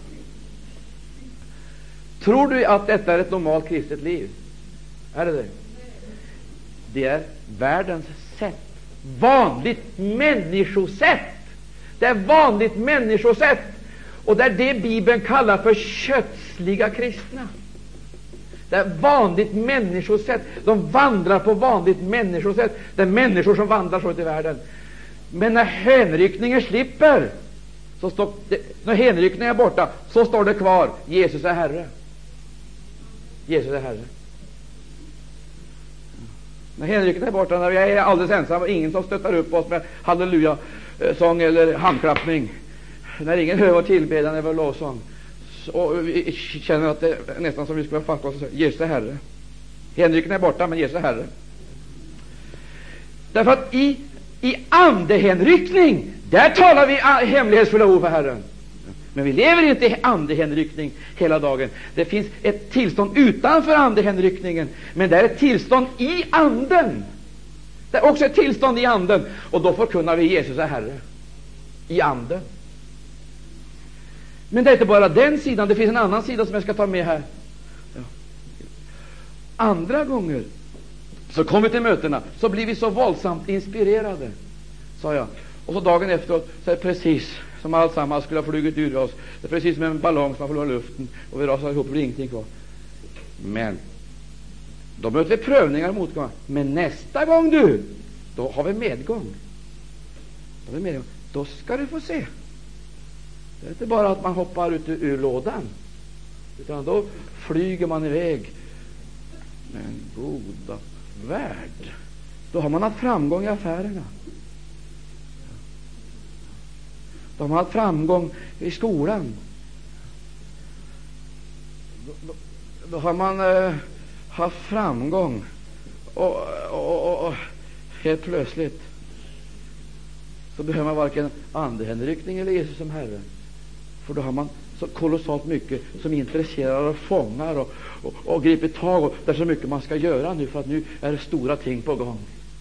tror du att detta är ett normalt kristet liv? Är det det? Det är världens sätt. Vanligt människosätt. Det är vanligt människosätt. Och det är det Bibeln kallar för kötsliga kristna. Det är vanligt människosätt. De vandrar på vanligt människosätt. Det är människor som vandrar så i världen. Men när hänryckningen slipper, när hänryckningen är borta, så står det kvar: Jesus är Herre. Jesus är Herre. När hänryckningen är borta, när vi är alldeles ensamma, ingen som stöttar upp oss med halleluja sång eller handklappning, när ingen hör vår tillbedjan eller lovsång, och vi känner att det är nästan som vi skulle fatta oss och säga: Jesus är Herre. Hänryckningen är borta, men Jesus är Herre. Därför att i andehänryckning, där talar vi hemlighetsfulla ord för Herren. Men vi lever inte i andehänryckning hela dagen. Det finns ett tillstånd utanför andehänryckningen, men det är ett tillstånd i anden. Det är också ett tillstånd i anden, och då förkunnar vi Jesus är Herre i anden. Men det är inte bara den sidan, det finns en annan sida som jag ska ta med här. Ja. Andra gånger så kommer vi till mötena, så blir vi så våldsamt inspirerade, sa jag. Och så dagen efteråt så är det precis som alltsammans skulle ha flugit ur oss. Det är precis som en ballong som har förlorat luften, och vi rasar ihop och blir ingenting kvar. Men då möter vi prövningar och motgångar. Men nästa gång då har vi medgång. Då ska du få se. Det är inte bara att man hoppar ut ur lådan, utan då flyger man iväg med en goda värld. Då har man haft framgång i affärerna. Då har man haft framgång i skolan. Då har man haft framgång och helt plötsligt så behöver man varken andehänryckning eller Jesus som Herre, för då har man så kolossalt mycket som intresserar och fångar och griper tag, och det är så mycket man ska göra nu, för att nu är det stora ting på gång.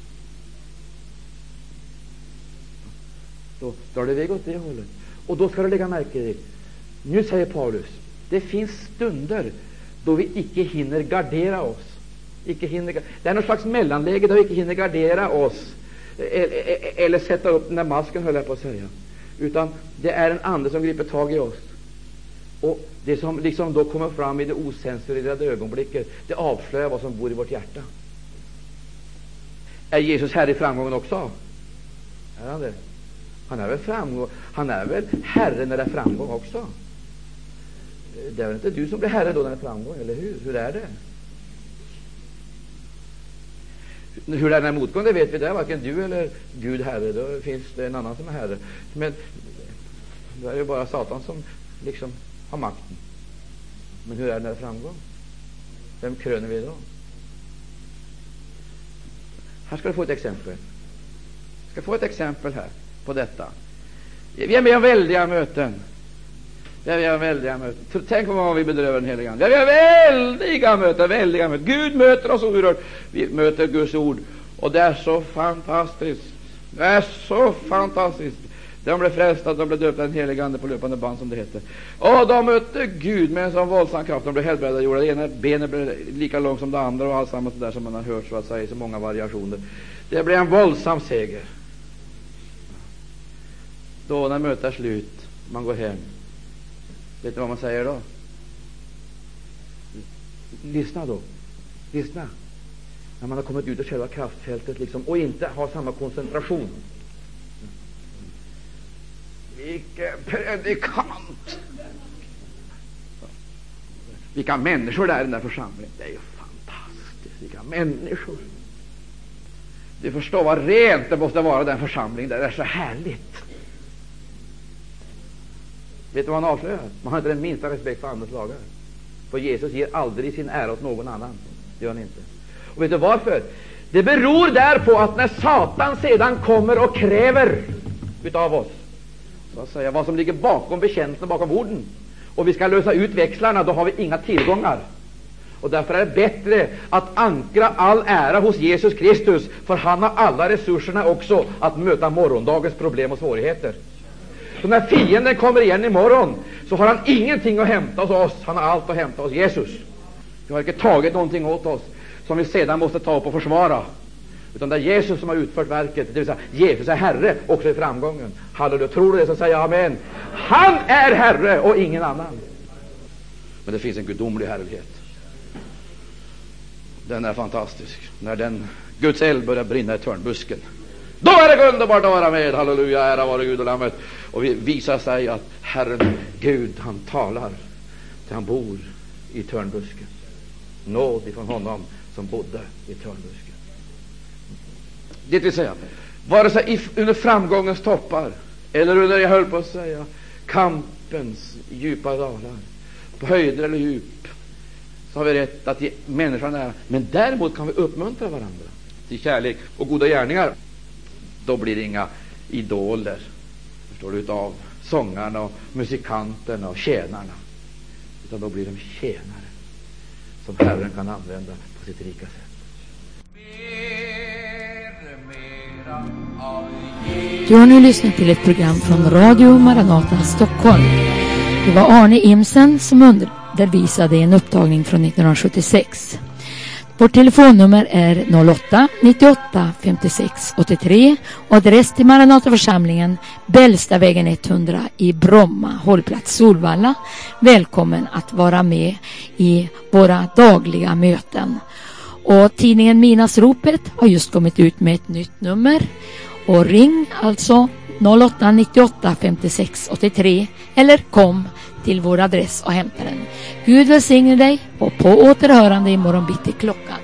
Då drar det iväg åt det hållet, och då ska du lägga märke till det. Nu säger Paulus, det finns stunder då vi icke hinner gardera oss. Det är någon slags mellanläge där vi icke hinner gardera oss eller sätta upp den där masken, höll jag på att säga, utan det är en ande som griper tag i oss, och det som liksom då kommer fram i det osensurerade ögonblicket, det avslöjar vad som bor i vårt hjärta. Är Jesus Herre i framgången också? Är han det? Han är väl framgång, han är väl Herre när det är framgång också. Det är väl inte du som blir Herre då när det är framgång, eller hur? Hur är det? Hur det är när motgång, det vet vi, det är varken du eller Gud Herre, då finns det en annan som är Herre. Men det är ju bara Satan som liksom har makten. Men hur är det när det är framgång? Vem kröner vi då? Här ska du få ett exempel. Jag ska få ett exempel här på detta. Vi är med om väldiga möten. Tänk på vad vi bedrövar den heliga Ande. Vi har väldiga möten. Gud möter oss oerhört. Vi möter Guds ord, och det är så fantastiskt. De blev frälsta, de blev döpta den heliga Ande på löpande band, som det heter. Och de mötte Gud med en sån våldsam kraft. De blev helbrägda. Det ena benet blev lika långt som det andra, och allt samma där som man har hört, så att säga, i så många variationer. Det blev en våldsam seger. Då när mötet är slut, man går hem. Vet du vad man säger då? Lyssna. När man har kommit ut och själva kraftfältet liksom, och inte har samma koncentration. Vilken predikant! Vilka människor där i den där församlingen. Det är ju fantastiskt. Vilka människor. Du förstår vad rent det måste vara, den församlingen där. Det är så härligt. Vet du vad han avslöjar? Man har inte den minsta respekt för andras lagar. För Jesus ger aldrig sin ära åt någon annan. Det gör han inte. Och vet du varför? Det beror därpå att när Satan sedan kommer och kräver utav oss, så att säga, vad som ligger bakom bekännelsen, bakom orden, och vi ska lösa ut växlarna, då har vi inga tillgångar. Och därför är det bättre att ankra all ära hos Jesus Kristus, för han har alla resurserna också att möta morgondagens problem och svårigheter. Så när fienden kommer igen imorgon, så har han ingenting att hämta hos oss. Han har allt att hämta hos Jesus. Vi har inte tagit någonting åt oss som vi sedan måste ta upp och försvara, utan det är Jesus som har utfört verket. Det vill säga, Jesus är Herre också i framgången. Halleluja, tror du det, så säger jag amen. Han är Herre och ingen annan. Men det finns en gudomlig härlighet. Den är fantastisk. När den Guds eld börjar brinna i törnbusken, då är det underbart att vara med. Halleluja, ära vare Gud och Lammet. Och vi visar sig att Herren Gud, han talar till han bor i törnbusken. Nåd ifrån honom som bodde i törnbusken. Det vill säga, vare sig under framgångens toppar eller under, jag höll på att säga, kampens djupa dalar, på höjder eller djup, så har vi rätt att ge människan ära. Men däremot kan vi uppmuntra varandra till kärlek och goda gärningar. Då blir det inga idoler, förstår du, utav sångarna och musikanterna och tjänarna, utan då blir de tjänare som Herren kan använda på sitt rika sätt. Du har nu lyssnat till ett program från Radio Maranata Stockholm. Det var Arne Imsen som undervisade i en upptagning från 1976. Vårt telefonnummer är 08 98 56 83 och adress till Maranataförsamlingen, Bällstavägen 100 i Bromma, hållplats Solvalla. Välkommen att vara med i våra dagliga möten. Och tidningen Midnattsropet har just kommit ut med ett nytt nummer. Och ring alltså 08 98 56 83 eller kom till vår adress och hämta den. Gud välsigne dig och på återhörande imorgon bitti klockan